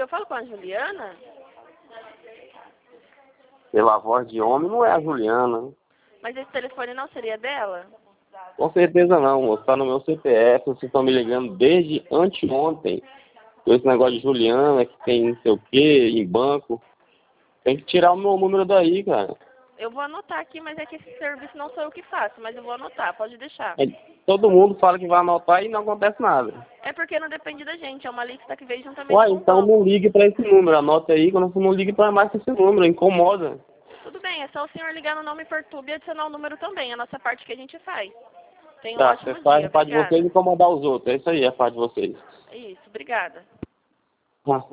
eu falo com a Juliana? Pela voz de homem, não é a Juliana. Mas esse telefone não seria dela? Com certeza não, moço. Tá no meu CPF, vocês estão me ligando desde anteontem. Com esse negócio de Juliana, que tem não sei o que, em banco. Tem que tirar o meu número daí, cara. Eu vou anotar aqui, mas é que esse serviço não sou eu que faço, mas eu vou anotar, pode deixar. Todo mundo fala que vai anotar e não acontece nada. É porque não depende da gente, é uma lista que veio juntamente Uai, com o então banco. não ligue pra esse número. Anota aí, quando você não ligue pra mais esse número, incomoda. Tudo bem, é só o senhor ligar no Não Me Perturbe e adicionar o número também, a nossa parte que a gente faz. Tenha um Tá, ótimo você faz dia, a parte de vocês obrigada. e incomodar os outros. É isso aí, a parte de vocês. É isso, obrigada. Ah.